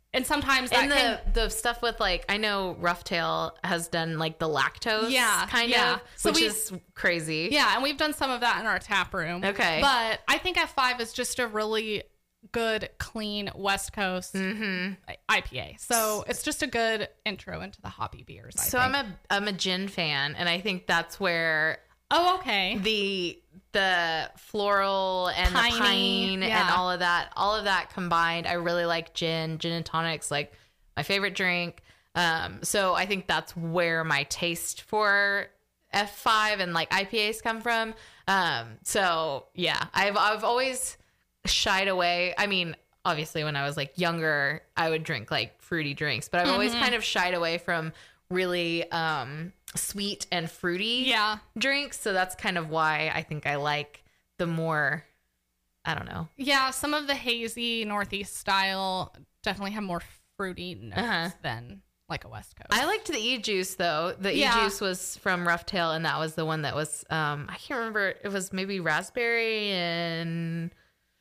and sometimes that And the can, the stuff with like I know Rough Tail has done like the lactose, Yeah, kind yeah. of, So which we- is crazy. yeah, and we've done some of that in our tap room. Okay. But I think F five is just a really good, clean West Coast I P A. So it's just a good intro into the hoppy beers. I So think. I'm a I'm a gin fan, and I think that's where Oh, okay. the the floral and Piney, the pine yeah. and all of that, all of that combined, I really like gin. Gin and tonics, like my favorite drink. Um, so I think that's where my taste for F five and like I P As come from. Um, so yeah, I've I've always shied away. I mean, obviously when I was like younger, I would drink like fruity drinks, but I've always kind of shied away from really um, sweet and fruity Yeah. drinks. So that's kind of why I think I like the more, I don't know. Yeah, some of the hazy Northeast style definitely have more fruity notes Uh-huh. than like a West Coast. I liked the e-juice though. The Yeah. e-juice was from Rough Tail, and that was the one that was, um, I can't remember. It was maybe raspberry and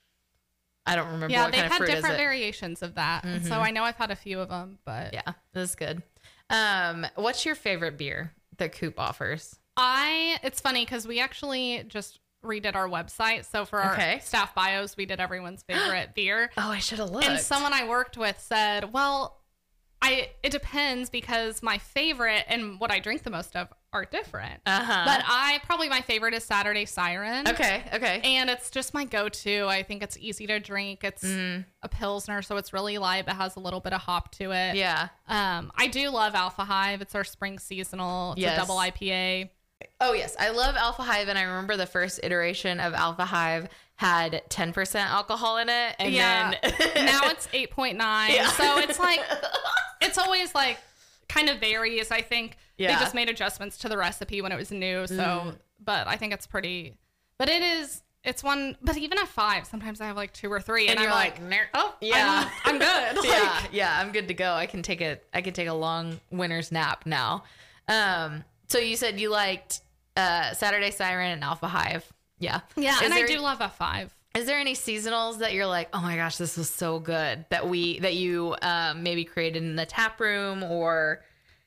I don't remember yeah, what they've kind of had fruit is different it. variations of that. And so I know I've had a few of them, but Yeah, that's good. Um, what's your favorite beer that Coop offers? I, it's funny because we actually just redid our website. So for our Okay. staff bios, we did everyone's favorite beer. Oh, I should have looked. And someone I worked with said, well, I it depends because my favorite and what I drink the most of are different. Uh-huh. But I probably my favorite is Saturday Siren. Okay, okay. And it's just my go-to. I think it's easy to drink. It's Mm-hmm. a Pilsner, so it's really light, but has a little bit of hop to it. Yeah. Um, I do love Alpha Hive. It's our spring seasonal. It's Yes. a double I P A. Oh, yes. I love Alpha Hive, and I remember the first iteration of Alpha Hive had ten percent alcohol in it. And Yeah. then Now it's eight point nine. Yeah. So it's like, it's always like kind of varies. I think Yeah. they just made adjustments to the recipe when it was new. So, but I think it's pretty, but it is, it's one, but even at five, sometimes I have like two or three. and And, you're I'm like, like, "Ner- oh, yeah. I'm, I'm good. Like, yeah, yeah, I'm good to go. I can take a I can take a long winter's nap now. Um, so you said you liked uh, Saturday Siren and Alpha Hive. Yeah. Yeah. Is and there, I do love F five. Is there any seasonals that you're like, oh my gosh, this was so good that we that you um, maybe created in the tap room or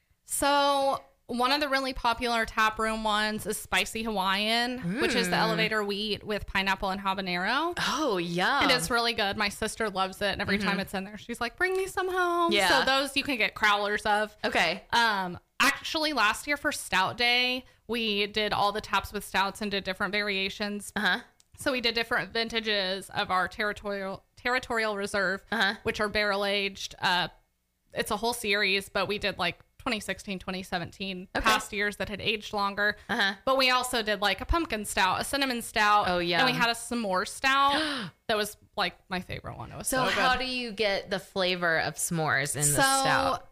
So one of the really popular tap room ones is Spicy Hawaiian, which is the elevator wheat with pineapple and habanero. oh yum. And it's really good. My sister loves it. And every time it's in there, she's like, bring me some home. Yeah. So those you can get crowlers of. okay. Um, actually, last year for Stout Day, we did all the taps with stouts and did different variations. Uh huh. So we did different vintages of our territorial territorial reserve, which are barrel aged. Uh, it's a whole series, but we did like twenty sixteen, twenty seventeen Okay. past years that had aged longer. Uh-huh. But we also did like a pumpkin stout, a cinnamon stout. Oh, yum. And we had a s'more stout that was like my favorite one. It was So so, how good. do you get the flavor of s'mores in the So, stout?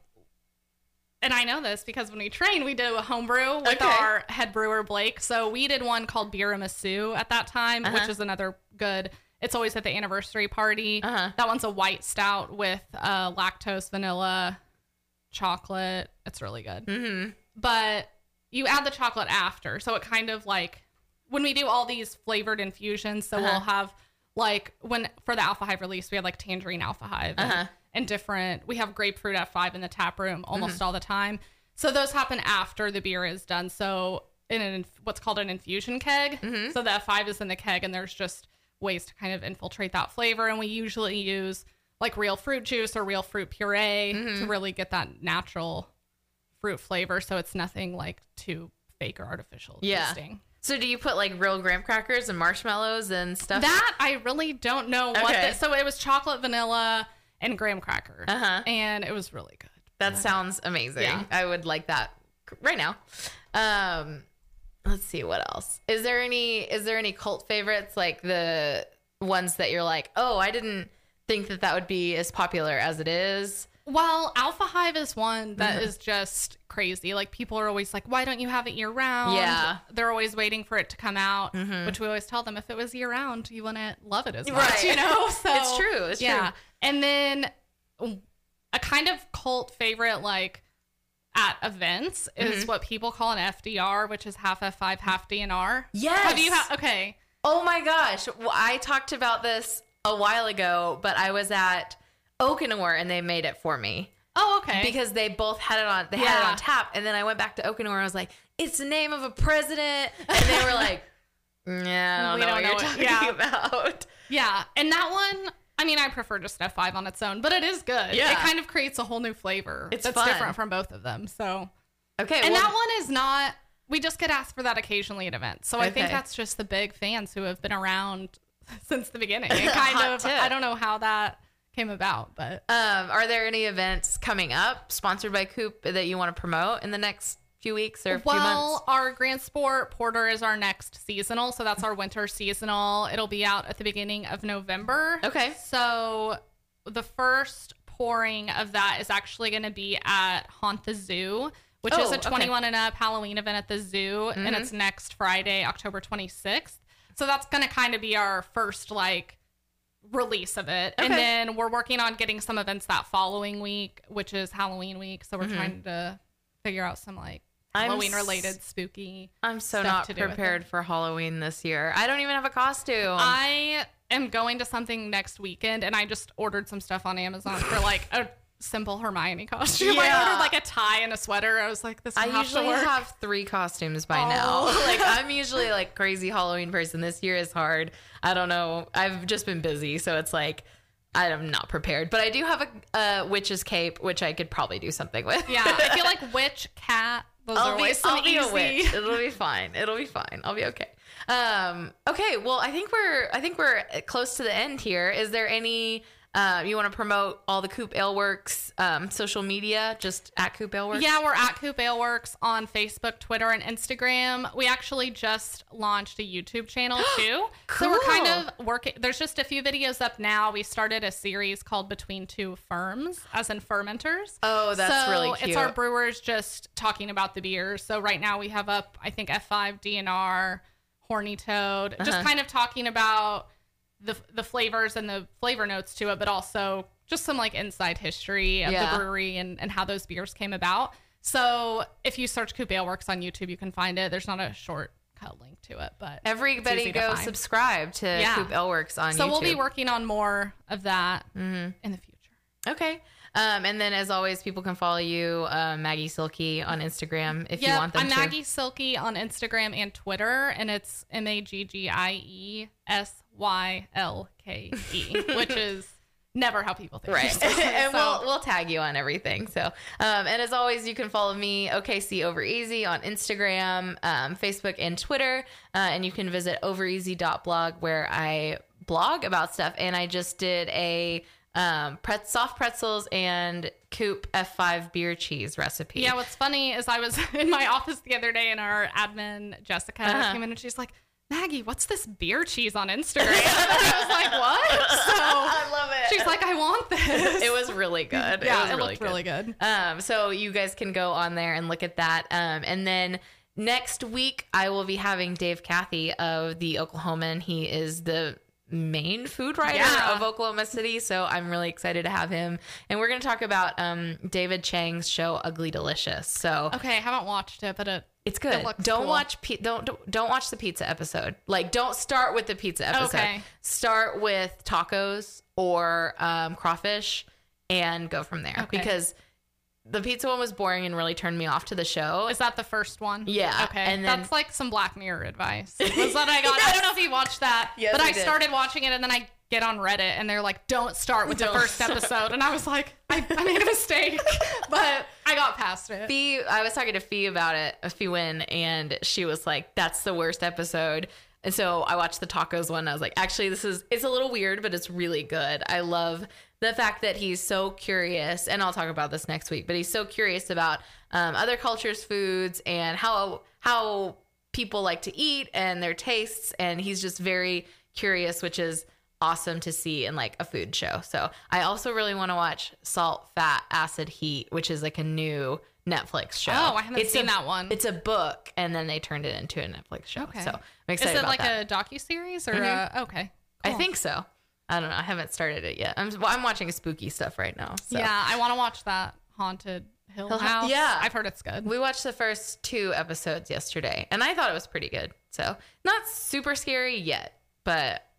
and I know this because when we trained, we did a homebrew with Okay. our head brewer, Blake. So we did one called Biramasu at that time, Uh-huh. which is another good. It's always at the anniversary party. Uh-huh. That one's a white stout with uh, lactose, vanilla, chocolate. It's really good. Mm-hmm. But you add the chocolate after. So it kind of like, when we do all these flavored infusions, so Uh-huh. we'll have like, when for the Alpha Hive release, we had like tangerine Alpha Hive. and- Uh-huh. and different. We have grapefruit F five in the tap room almost Mm-hmm. all the time. So those happen after the beer is done. So in an what's called an infusion keg. Mm-hmm. So the F five is in the keg, and there's just ways to kind of infiltrate that flavor. And we usually use like real fruit juice or real fruit puree Mm-hmm. to really get that natural fruit flavor. So it's nothing like too fake or artificial Yeah. tasting. So do you put like real graham crackers and marshmallows and stuff? That I really don't know what. Okay. The, so it was chocolate, vanilla, and graham cracker, Uh-huh. and it was really good. That sounds amazing. Yeah. I would like that right now. Um, let's see what else. Is there any is there any cult favorites, like the ones that you're like, "Oh, I didn't think that that would be as popular as it is." Well, Alpha Hive is one that is just crazy. Like, people are always like, why don't you have it year round? Yeah. They're always waiting for it to come out, which we always tell them, if it was year round, you wouldn't love it as much, Right. you know? So It's true, it's yeah. true. And then a kind of cult favorite, like, at events is what people call an F D R, which is half F five, half D N R. Yes. Have you had, okay. Oh my gosh. Well, I talked about this a while ago, but I was at Okanor and they made it for me. Oh, okay. Because they both had it on, they had it Yeah. on tap. And then I went back to Okanor and I was like, it's the name of a president. And they were like, yeah, I don't We know don't what know you're what- talking yeah. about. Yeah, and that one, I mean, I prefer just F five on its own, but it is good. Yeah. It kind of creates a whole new flavor. It's that's fun. different from both of them. So, Okay. and well, that one is not. We just get asked for that occasionally at events. So I think Okay. that's just the big fans who have been around since the beginning. It kind Hot of. tip. I don't know how that came about, but Um, are there any events coming up sponsored by Coop that you want to promote in the next few weeks or few well, months? our Grand Sport Porter is our next seasonal, so that's our winter seasonal. It'll be out at the beginning of November. Okay. So the first pouring of that is actually going to be at Haunt the Zoo, which Oh, is a okay. twenty-one and up Halloween event at the zoo, and it's next Friday, October twenty-sixth. So that's going to kind of be our first like release of it. And Okay. then we're working on getting some events that following week, which is Halloween week. So we're trying to figure out some like I'm Halloween s- related spooky. I'm so stuff not to do with prepared it. for Halloween this year. I don't even have a costume. I am going to something next weekend, and I just ordered some stuff on Amazon for like a simple Hermione costume. I Yeah. ordered like a tie and a sweater. I was like, this will I have usually to work. have three costumes by Oh. now. Like I'm usually like crazy Halloween person. This year is hard. I don't know. I've just been busy, so it's like I'm not prepared. But I do have a, a witch's cape, which I could probably do something with. Yeah, I feel like witch, cat. Those are I'll be, always some I'll be a easy. witch. It'll be fine. It'll be fine. I'll be okay. Um, okay. Well, I think we're I think we're close to the end here. Is there any uh, you want to promote all the Coop Ale Works um, social media? Just at Coop Ale Works. Yeah, we're at Coop Ale Works on Facebook, Twitter, and Instagram. We actually just launched a YouTube channel too. So we're Cool. kind of working. There's just a few videos up now. We started a series called Between Two Firms, as in fermenters. Oh, that's so really cute. It's our brewers just talking about the beers. So right now we have up, I think, F five, D N R, Horny Toad, Uh-huh. just kind of talking about the the flavors and the flavor notes to it, but also just some like inside history of Yeah. the brewery and, and how those beers came about. So if you search Coop Ale Works on YouTube, you can find it. There's not a shortcut link to it, but it's Everybody easy to go find. subscribe to Yeah. Coop Ale Works on So YouTube. we'll be working on more of that in the future. Okay. Um, and then, as always, people can follow you, uh, Maggie Silky, on Instagram if you Yep, want them I'm to. Maggie Silky on Instagram and Twitter, and it's M A G G I E S Y L K E, which is never how people think. Right. and So- we'll we'll tag you on everything. So, um, and as always, you can follow me, O K C Over Easy, on Instagram, um, Facebook, and Twitter. Uh, and you can visit overeasy dot blog where I blog about stuff. And I just did a um, pret- soft pretzels and Coop F five beer cheese recipe. Yeah, what's funny is I was in my office the other day and our admin, Jessica, Uh-huh. came in and she's like, Maggie, what's this beer cheese on Instagram? And I was like, what? So I love it. she's like, I want this. It was really good. yeah, it was it really looked good. really good. Um, so you guys can go on there and look at that. Um, and then next week, I will be having Dave Cathy of the Oklahoman. He is the main food writer Yeah. of Oklahoma City. So I'm really excited to have him. And we're going to talk about um, David Chang's show, Ugly Delicious. So Okay, I haven't watched it, but it it's good. It looks don't cool. watch pi- don't don't don't watch the pizza episode. Like, don't start with the pizza episode. Okay. Start with tacos or um, crawfish, and go from there. Okay. Because the pizza one was boring and really turned me off to the show. Is that the first one? Yeah, Okay. and then- That's like some Black Mirror advice. Was that I got? I don't know if you watched that. Yes, but I I did. started watching it and then I get on Reddit and they're like, don't start with Don't. the first episode. And I was like, I, I made a mistake. But I got past it. Fee, I was talking to Fee about it, a Fee Win, and she was like, "That's the worst episode." And so I watched the tacos one. And I was like, "Actually, this is it's a little weird, but it's really good." I love the fact that he's so curious, and I'll talk about this next week. But he's so curious about um, other cultures' foods and how how people like to eat and their tastes, and he's just very curious, which is awesome to see in like a food show. So I also really want to watch Salt, Fat, Acid, Heat, which is like a new Netflix show. Oh, I haven't It's seen a- that one. It's a book, and then they turned it into a Netflix show. Okay. So I'm Is excited it about like that. a docuseries or Mhm. uh, okay. I cool. think so. I don't know. I haven't started it yet. I'm well, I'm watching spooky stuff right now. So. Yeah, I want to watch that Haunted Hill, Hill House- House. yeah. I've heard it's good. We watched the first two episodes yesterday, and I thought it was pretty good. So not super scary yet, but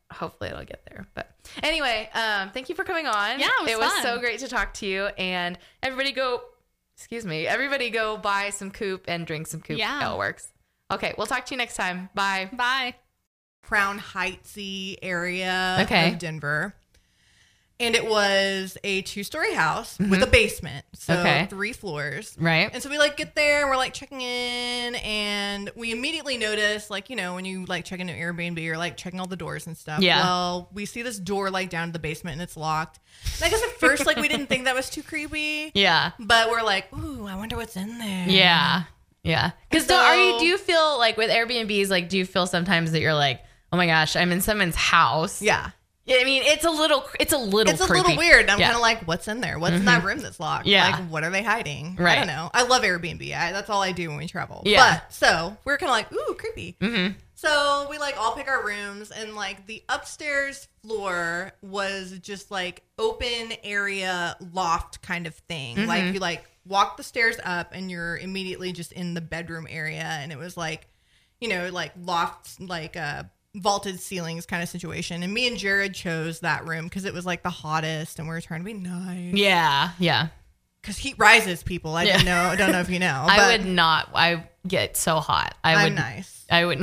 hopefully it'll get there. But anyway, um, thank you for coming on. Yeah, it was It was fun. so great to talk to you. And everybody go, excuse me, everybody go buy some Coop and drink some Coop. Yeah. It works. Okay, we'll talk to you next time. Bye. Bye. Crown Heightsy area Okay. of Denver. And it was a two-story house with Mhm. a basement. So Okay. three floors. Right. And so we like get there and we're like checking in and we immediately notice, like, you know, when you like check into Airbnb, you're like checking all the doors and stuff. Yeah. Well, we see this door like down to the basement and it's locked. And I guess at first, like, we didn't think that was too creepy. Yeah. But we're like, ooh, I wonder what's in there. Yeah. Yeah. Because So- are you, do you feel like with Airbnbs, like, do you feel sometimes that you're like, oh my gosh, I'm in someone's house? Yeah. I mean, it's a little, it's a little It's a creepy. little weird. I'm Yeah. kind of like, what's in there? What's in that room that's locked? Yeah. Like, what are they hiding? I Right. don't know. I love Airbnb. I, that's all I do when we travel. Yeah. But so we're kind of like, ooh, creepy. Mm-hmm. So we like all pick our rooms and like the upstairs floor was just like open area loft kind of thing. Mm-hmm. Like you like walk the stairs up and you're immediately just in the bedroom area. And it was like, you know, like loft, like uh vaulted ceilings kind of situation. And me and Jared chose that room because it was like the hottest and we were trying to be nice. Yeah. Yeah. Because heat rises people. I Yeah. don't know. I don't know if you know. I but would not, I get so hot. I I'm would, nice. I wouldn't.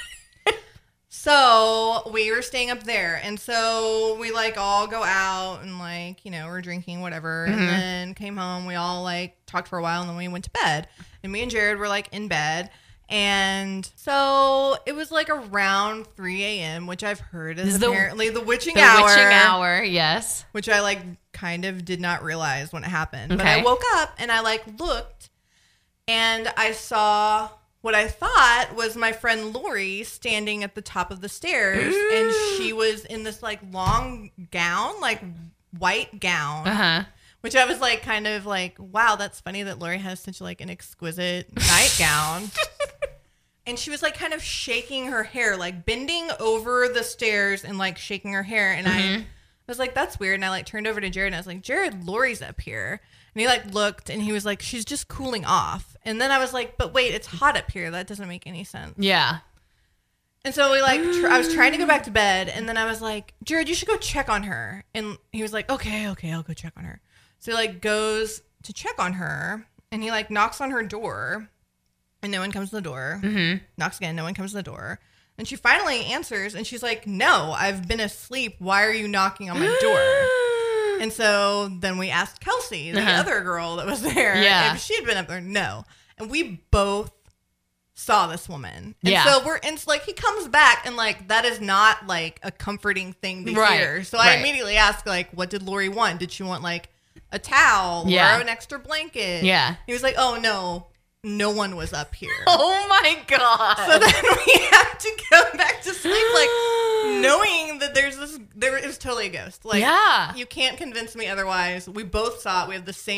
So we were staying up there. And so we like all go out and like, you know, we're drinking, whatever. Mm-hmm. And then came home. We all like talked for a while and then we went to bed. And me and Jared were like in bed. And so it was like around three a.m., which I've heard is Is the- apparently the witching The hour. witching hour. Yes. Which I like kind of did not realize when it happened. But Okay. I woke up and I like looked and I saw what I thought was my friend Lori standing at the top of the stairs and she was in this like long gown, like white gown. Uh-huh. Which I was like kind of like, wow, that's funny that Lori has such like an exquisite nightgown. And she was like kind of shaking her hair, like bending over the stairs and like shaking her hair. And I was like, that's weird. And I like turned over to Jared and I was like, Jared, Lori's up here. And he like looked and he was like, she's just cooling off. And then I was like, but wait, it's hot up here. That doesn't make any sense. Yeah. And so we like, tr- I was trying to go back to bed. And then I was like, Jared, you should go check on her. And he was like, okay, okay, I'll go check on her. So he like goes to check on her and he like knocks on her door and no one comes to the door. Mm-hmm. Knocks again, no one comes to the door. And she finally answers and she's like, no, I've been asleep. Why are you knocking on my door? And so then we asked Kelsey, the Uh-huh. other girl that was there, Yeah. if she had been up there. No. And we both saw this woman. And Yeah. so we're, and it's like he comes back and like that is not like a comforting thing to Right. hear. So I Right. immediately asked, like, what did Lori want? Did she want like a towel Yeah. or an extra blanket? Yeah. He was like, oh no, no one was up here. Oh my God. So then we have to go back to sleep, like knowing that there's this. There is totally a ghost. Like, Yeah. you can't convince me otherwise. We both saw it. We have the same